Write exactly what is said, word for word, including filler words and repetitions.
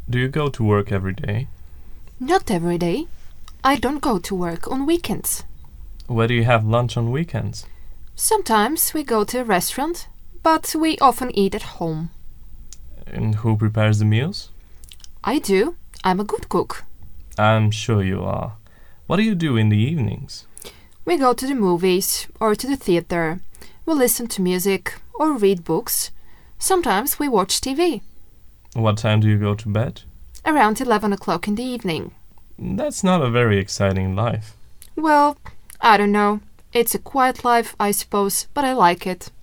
Do you go to work every day? Not every day. I don't go to work on weekends. Where do you have lunch on weekends? Sometimes we go to a restaurant, but we often eat at home. And who prepares the meals? I do. I'm a good cook. I'm sure you are. What do you do in the evenings? We go to the movies or to the theater. We listen to music or read books. Sometimes we watch T V. What time do you go to bed? Around eleven o'clock in the evening. That's not a very exciting life. Well, I don't know. It's a quiet life, I suppose, but I like it.